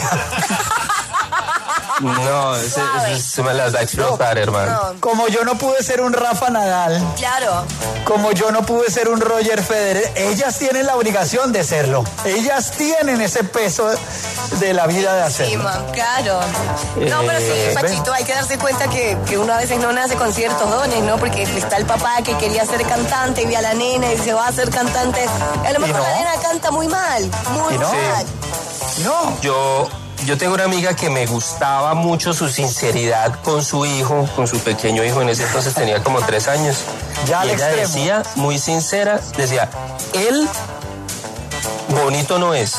S9: No, ese, ese se me las va a explotar, hermano.
S6: No,
S1: Como yo no pude ser un Rafa Nadal,
S6: claro.
S1: como yo no pude ser un Roger Federer, ellas tienen la obligación de serlo. Ellas tienen ese peso de la vida de
S6: Sí,
S1: hacerlo.
S6: man, claro. No, pero sí,
S9: Eh,
S6: Pachito, hay que darse cuenta que, que uno a veces no nace con ciertos dones, ¿no? Porque está el papá que quería ser cantante y ve a la nena y se va a ser cantante. A lo
S1: ¿Y
S6: mejor
S1: no?
S6: la nena canta muy mal, muy
S1: ¿Y no?
S6: mal.
S1: No.
S9: Yo, yo tengo una amiga que me gustaba mucho su sinceridad con su hijo, con su pequeño hijo, en ese entonces tenía como tres años.
S1: Ya al
S9: y ella
S1: extremo.
S9: decía, muy sincera, decía, él bonito no es,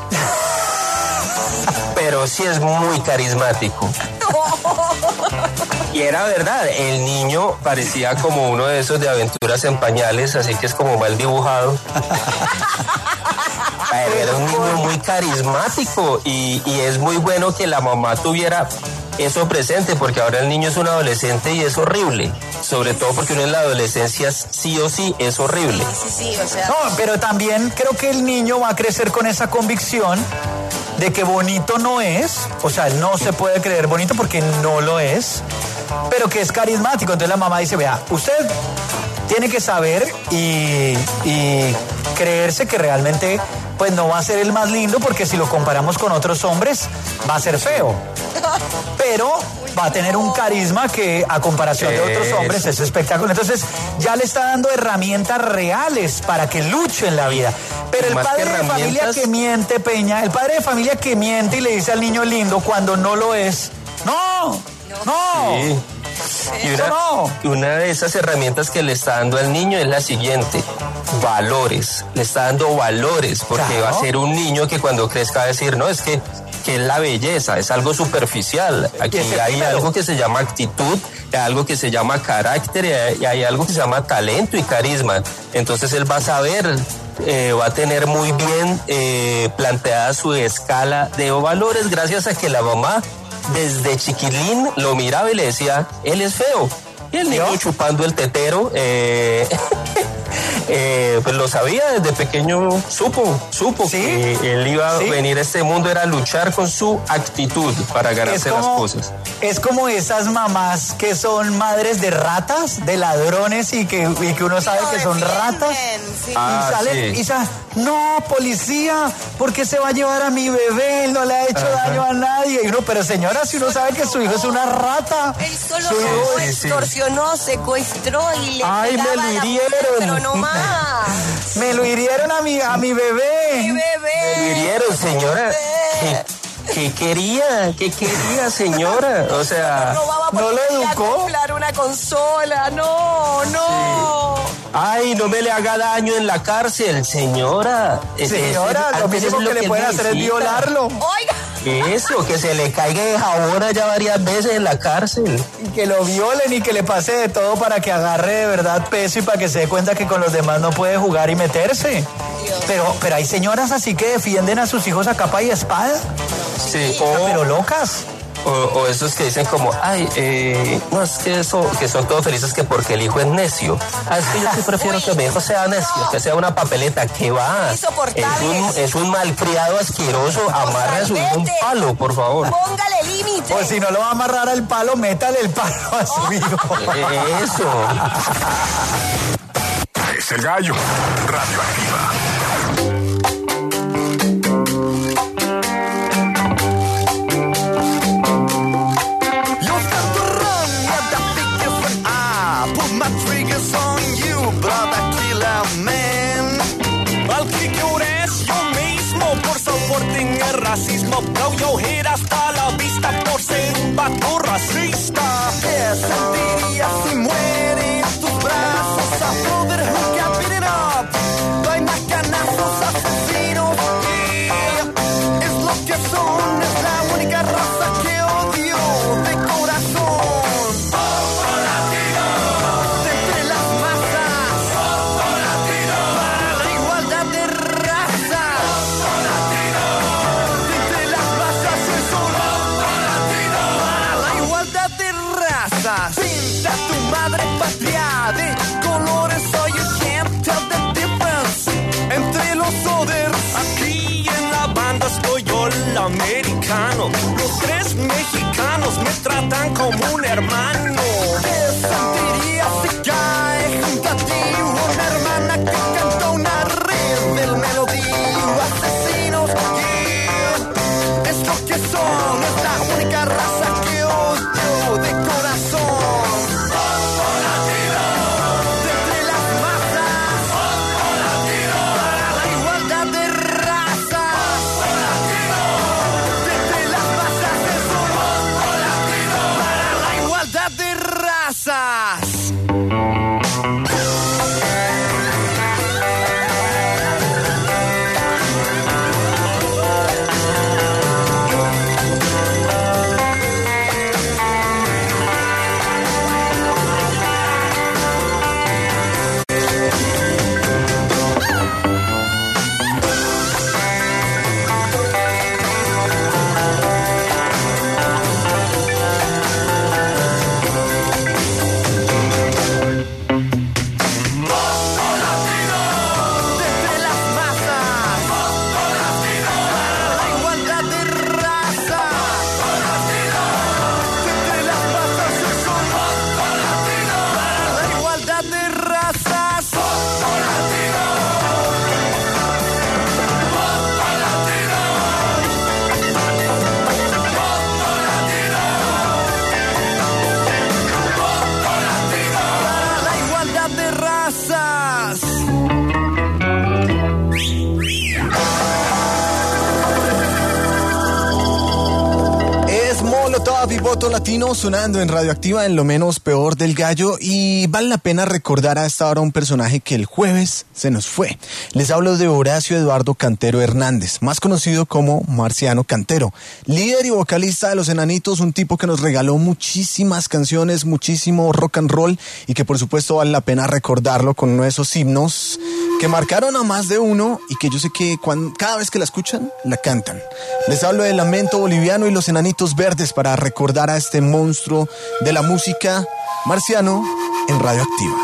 S9: pero sí es muy carismático. Y era verdad, el niño parecía como uno de esos de aventuras en pañales, así que es como mal dibujado. Pero era un niño muy carismático y, y es muy bueno que la mamá tuviera eso presente, porque ahora el niño es un adolescente y es horrible. Sobre todo porque uno en la adolescencia sí o sí es horrible.
S6: Sí, sí, o sea.
S1: No, pero también creo que el niño va a crecer con esa convicción de que bonito no es, o sea, él no se puede creer bonito porque no lo es, pero que es carismático. Entonces la mamá dice, vea, usted tiene que saber y, y creerse que realmente pues no va a ser el más lindo, porque si lo comparamos con otros hombres va a ser feo, pero va a tener un carisma que a comparación de otros hombres es espectacular. Entonces ya le está dando herramientas reales para que luche en la vida. Pero el padre de familia que miente, Peña, el padre de familia que miente y le dice al niño lindo cuando no lo es, no, no.
S9: Sí. Y una, no. una de esas herramientas que le está dando al niño es la siguiente: valores. Le está dando valores, porque claro, va a ser un niño que cuando crezca va a decir, no, es que, que es la belleza, es algo superficial. Aquí hay algo que se llama actitud, hay algo que se llama carácter y hay algo que se llama talento y carisma. Entonces él va a saber, eh, va a tener muy bien eh, planteada su escala de valores, gracias a que la mamá desde chiquilín lo miraba y le decía, él es feo. Y el niño chupando el tetero, eh, eh, pues lo sabía desde pequeño, supo, supo ¿sí? que él iba ¿sí? a venir a este mundo, era luchar con su actitud para ganarse como, las cosas.
S1: Es como esas mamás que son madres de ratas, de ladrones y que, y que uno sabe no, que son ratas. Sí. Ah, y salen sí. y salen, no, policía, ¿por qué se va a llevar a mi bebé? Él no le ha hecho Ajá. daño a nadie. Y uno, pero señora, si uno sabe que su hijo es una rata.
S6: Él solo lo extorsionó, secuestró y le
S1: Ay, me lo hirieron.
S6: No más.
S1: Me lo hirieron a mi, a mi bebé.
S6: Mi bebé.
S9: Me lo hirieron, señora. ¿Qué, qué quería? ¿Qué quería, señora? O sea,
S6: no,
S1: no lo educó.
S6: Comprar una consola, no, no.
S9: Sí. Ay, no me le haga daño en la cárcel, señora.
S1: Señora, es, lo mínimo que, que le pueden hacer es violarlo.
S6: Oiga.
S9: Eso, que se le caiga de jabón allá varias veces en la cárcel.
S1: Y que lo violen y que le pase de todo para que agarre de verdad peso y para que se dé cuenta que con los demás no puede jugar y meterse. Pero, pero hay señoras así que defienden a sus hijos a capa y espada.
S9: Sí.
S1: O, pero locas.
S9: O, o esos que dicen como, ay, eh, no, es que eso, que son todos felices que porque el hijo es necio. Ah, es que yo sí prefiero que mi hijo sea necio, no. que sea una papeleta. ¿Qué va? Es un, es un malcriado asqueroso. Amarre a su hijo un palo, por favor.
S6: Póngale límite.
S1: Pues si no lo va a amarrar al palo, métale el palo a su hijo.
S9: Eso.
S10: Es el gallo. Radioactiva.
S8: Racismo, blow your head hasta la vista por ser un vato racista. ¿Qué sentirías si mueren tus brazos? A brother who can't beat it up. No hay macanazos, asesinos. Yeah. Es lo que son, es la única raza que odio de corazón. Poco latino. De entre las masas. Poco latino. Para la igualdad de razas. Poco latino. Pinta tu madre patria de colores, so you can't tell the difference entre los others. Aquí en la banda estoy yo, el americano. Los tres mexicanos me tratan como un hermano. ¿Qué sentirías si cae junto a ti una hermana que canta una red del melodío? Asesinos, yeah. Es lo que son, es la única raza que odio de corazón. That
S3: pasas. Es Molotov y Voto Latino sonando en Radioactiva en Lo Menos Peor del Gallo, y vale la pena recordar a esta hora un personaje que el jueves se nos fue. Les hablo de Horacio Eduardo Cantero Hernández, más conocido como Marciano Cantero, líder y vocalista de Los Enanitos, un tipo que nos regaló muchísimas canciones, muchísimo rock and roll, y que por supuesto vale la pena recordarlo con uno de esos himnos que marcaron a más de uno y que yo sé que cuando, cada vez que la escuchan, la cantan. Les hablo de Lamento Boliviano y Los Enanitos Verdes para recordar a este monstruo de la música, Marciano, en Radioactiva.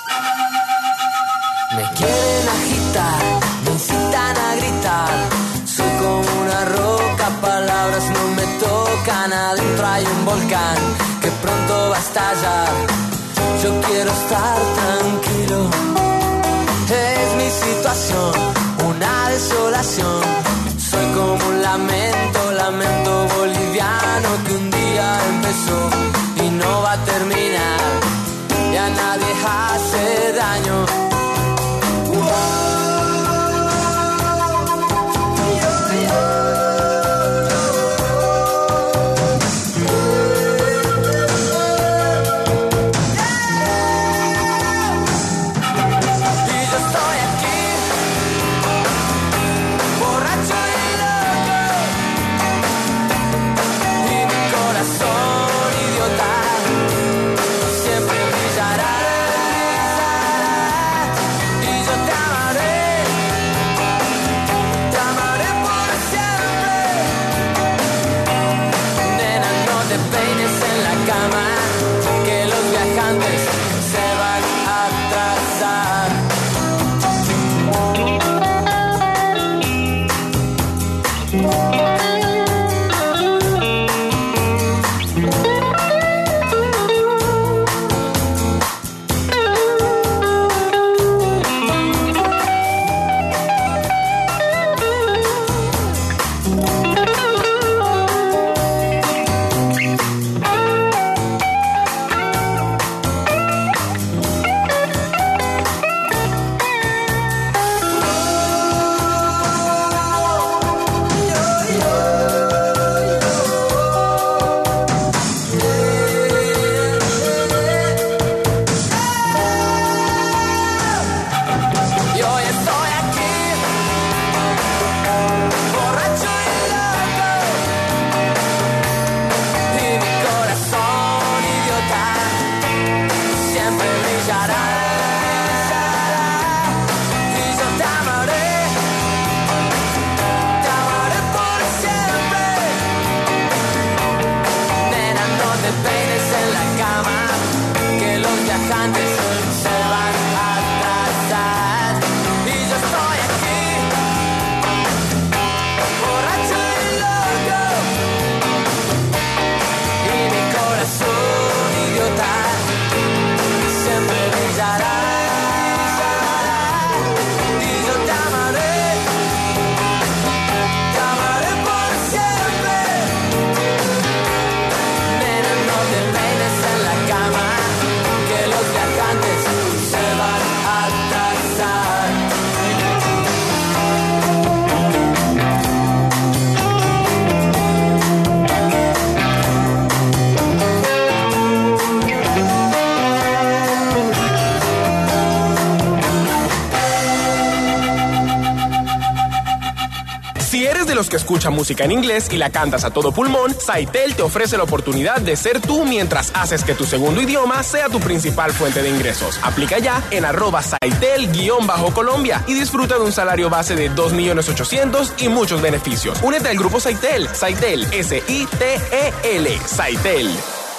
S8: Me quieren agitar, me incitan a gritar. Soy como una roca, palabras no me tocan. Adentro hay un volcán que pronto va a estallar. Yo quiero estar tranquilo. Es mi situación, una desolación. Soy como un lamento, lamento boliviano que un día empezó y no va a terminar. Y a nadie hace daño.
S12: Que escucha música en inglés y la cantas a todo pulmón, Saitel te ofrece la oportunidad de ser tú mientras haces que tu segundo idioma sea tu principal fuente de ingresos. Aplica ya en arroba Saitel-Colombia y disfruta de un salario base de dos millones ochocientos mil y muchos beneficios. Únete al grupo Saitel, Saitel, S I T E L, Saitel.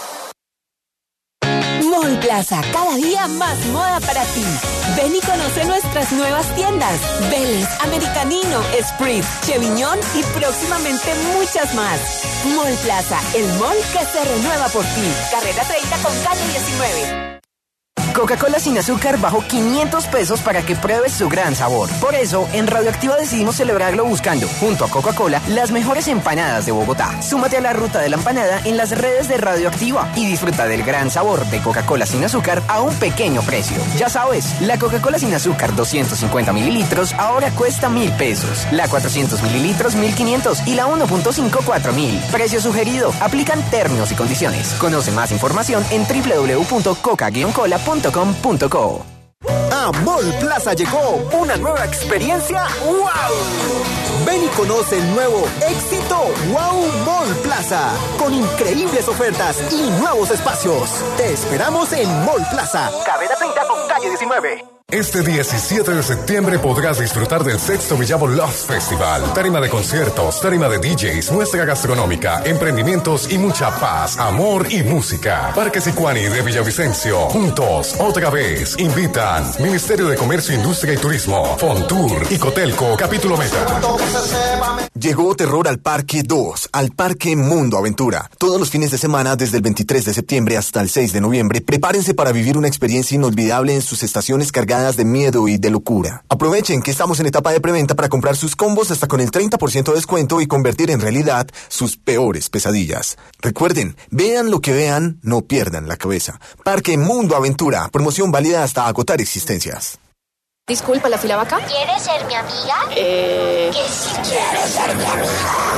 S13: Mall Plaza, cada día más moda para ti. Ven y conoce nuestras nuevas tiendas. Vélez, Americanino, Sprit, Cheviñón y próximamente muchas más. Mall Plaza, el mall que se renueva por ti. Carrera treinta con calle diecinueve.
S14: Coca-Cola sin azúcar bajó quinientos pesos para que pruebes su gran sabor. Por eso, en Radioactiva decidimos celebrarlo buscando, junto a Coca-Cola, las mejores empanadas de Bogotá. Súmate a la ruta de la empanada en las redes de Radioactiva y disfruta del gran sabor de Coca-Cola sin azúcar a un pequeño precio. Ya sabes, la Coca-Cola sin azúcar doscientos cincuenta mililitros ahora cuesta mil pesos. La cuatrocientos mililitros mil quinientos y la uno punto cinco cuatro mil. Precio sugerido. Aplican términos y condiciones. Conoce más información en doble u doble u doble u punto coca guion cola punto com punto co.
S15: A Mall Plaza llegó una nueva experiencia ¡wow! Ven y conoce el nuevo Éxito Wow Mall Plaza con increíbles ofertas y nuevos espacios. Te esperamos en Mall Plaza, Carrera treinta con calle diecinueve.
S10: Este diecisiete de septiembre podrás disfrutar del sexto Villavo Love Festival. Tarima de conciertos, tarima de D Js, muestra gastronómica, emprendimientos y mucha paz, amor y música. Parque Sicuani de Villavicencio. Juntos, otra vez. Invitan Ministerio de Comercio, Industria y Turismo, Fontour y Cotelco, Capítulo Meta.
S3: Llegó terror al Parque dos, al Parque Mundo Aventura. Todos los fines de semana, desde el veintitrés de septiembre hasta el seis de noviembre, prepárense para vivir una experiencia inolvidable en sus estaciones cargadas de miedo y de locura. Aprovechen que estamos en etapa de preventa para comprar sus combos hasta con el treinta por ciento de descuento y convertir en realidad sus peores pesadillas. Recuerden, vean lo que vean, no pierdan la cabeza. Parque Mundo Aventura, promoción válida hasta agotar existencias.
S16: Disculpa, ¿la fila va acá?
S17: ¿Quieres ser mi amiga?
S16: Eh...
S17: Que si quieres ser mi amiga.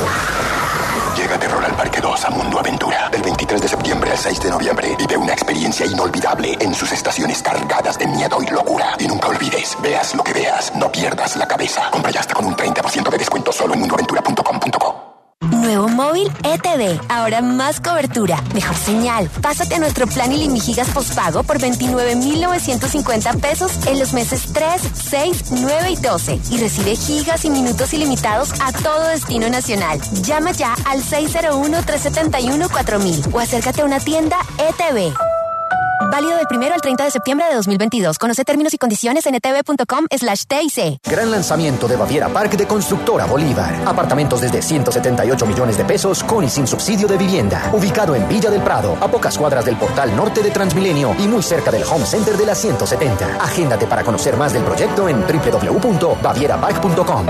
S18: Llega Terror al Parque dos a Mundo Aventura del veintitrés de septiembre al seis de noviembre. Vive una experiencia inolvidable en sus estaciones cargadas de miedo y locura. Y nunca olvides, veas lo que veas, no pierdas la cabeza. Compra ya hasta con un treinta por ciento de descuento solo en mundo aventura punto com punto co.
S19: Nuevo móvil E T V, ahora más cobertura, mejor señal. Pásate a nuestro plan Ilimigigas postpago por veintinueve mil novecientos cincuenta pesos en los meses tres, seis, nueve y doce y recibe gigas y minutos ilimitados a todo destino nacional. Llama ya al seis cero uno, tres siete uno, cuatro mil o acércate a una tienda E T V. Válido del primero al treinta de septiembre de dos mil veintidós. Conoce términos y condiciones en etv punto com slash T I C.
S20: Gran lanzamiento de Baviera Park de Constructora Bolívar. Apartamentos desde ciento setenta y ocho millones de pesos con y sin subsidio de vivienda. Ubicado en Villa del Prado, a pocas cuadras del portal norte de Transmilenio y muy cerca del Home Center de la ciento setenta. Agéndate para conocer más del proyecto en doble u doble u doble u punto baviera park punto com.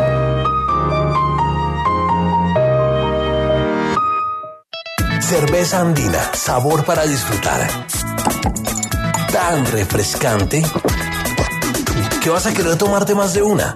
S21: Cerveza Andina, sabor para disfrutar. Tan refrescante que vas a querer tomarte más de una.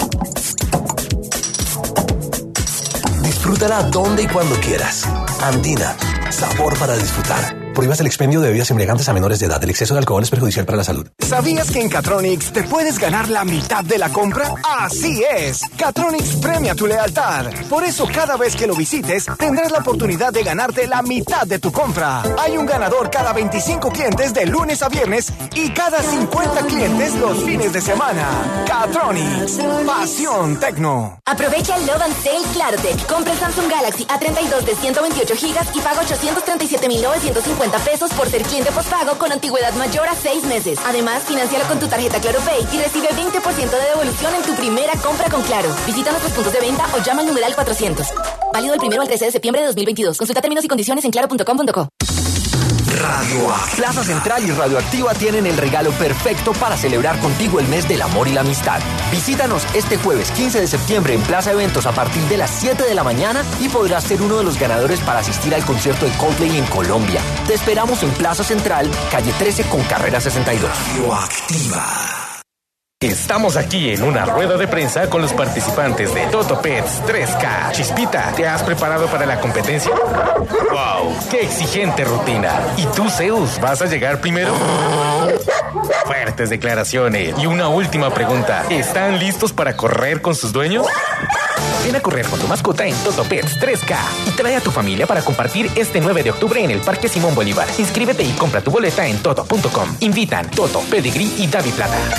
S21: Disfrútala donde y cuando quieras. Andina, sabor para disfrutar. Prohíbas el expendio de bebidas embriagantes a menores de edad. El exceso de alcohol es perjudicial para la salud.
S15: ¿Sabías que en Catronics te puedes ganar la mitad de la compra? ¡Así es! Catronics premia tu lealtad. Por eso cada vez que lo visites tendrás la oportunidad de ganarte la mitad de tu compra. Hay un ganador cada veinticinco clientes de lunes a viernes y cada cincuenta clientes los fines de semana. Catronics, pasión tecno.
S22: Aprovecha el Love and Sale Clarotech. Compra el Samsung Galaxy A treinta y dos de ciento veintiocho gigas y paga ochocientos treinta y siete mil novecientos cincuenta pesos por ser cliente postpago con antigüedad mayor a seis meses. Además, financialo con tu tarjeta Claro Pay y recibe veinte por ciento de devolución en tu primera compra con Claro. Visita nuestros puntos de venta o llama al numeral cuatrocientos. Válido del primero al trece de septiembre de dos mil veintidós. Consulta términos y condiciones en claro punto com punto co.
S20: Radioactiva. Plaza Central y Radioactiva tienen el regalo perfecto para celebrar contigo el mes del amor y la amistad. Visítanos este jueves quince de septiembre en Plaza Eventos a partir de las siete de la mañana y podrás ser uno de los ganadores para asistir al concierto de Coldplay en Colombia. Te esperamos en Plaza Central, calle trece con carrera sesenta y dos.
S21: Radioactiva.
S12: Estamos aquí en una rueda de prensa con los participantes de Toto Pets tres K. Chispita, ¿te has preparado para la competencia? ¡Wow! ¡Qué exigente rutina! ¿Y tú, Zeus, vas a llegar primero? Fuertes declaraciones. Y una última pregunta. ¿Están listos para correr con sus dueños? Ven a correr con tu mascota en Toto Pets tres K y trae a tu familia para compartir este nueve de octubre en el Parque Simón Bolívar. Inscríbete y compra tu boleta en toto punto com. Invitan Toto, Pedigree y Davi Plata.